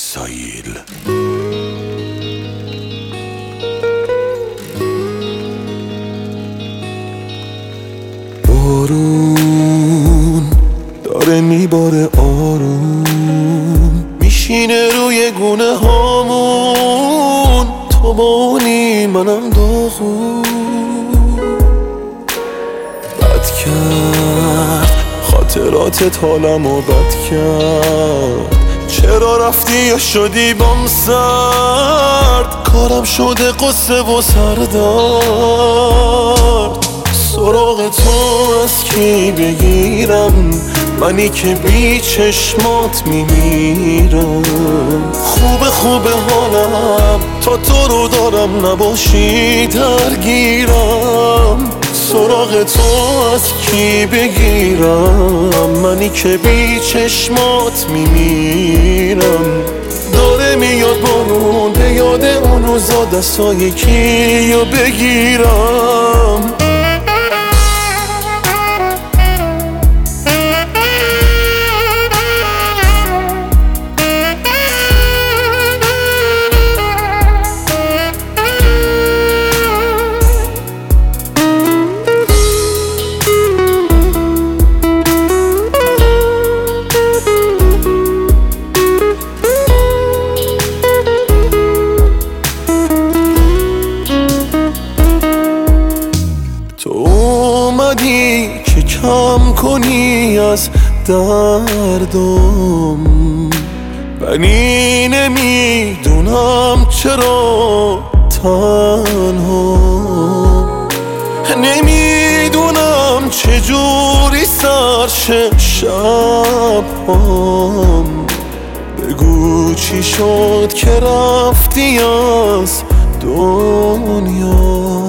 سایل. بارون داره میباره آروم، میشینه روی گونه هامون، تو بانی منم داغون. بد کرد خاطرات حالمو بد کرد، چرا رفتی یا شدی بام سرد، کارم شده قصه و سردرد. سراغ تو از کی بگیرم، منی که بی چشمات میمیرم. خوبه حالم تا تو رو دارم، نباشی درگیرم. سراغ تو از کی بگیرم، منی که بی چشمات میمیرم. داره میاد بارون، به یاد اون روزا دستای کیو بگیرم. تو اومدی که کم کنی از دردم، ولی نمیدونم چرا تنها، نمیدونم چجوری سرشه شبام. بگو چی شد که رفتی از دنیا.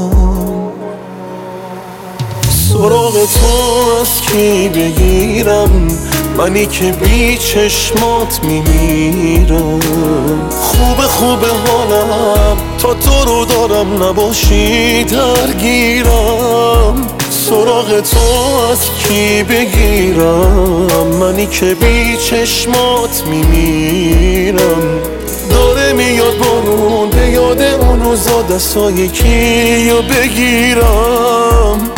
سراغ تو از کی بگیرم، منی که بی چشمات میمیرم. خوبه حالم تا تو رو دارم، نباشی درگیرم. سراغ تو از کی بگیرم، منی که بی چشمات میمیرم. داره میاد بارون، به یاد اون روزا دستای کیو بگیرم.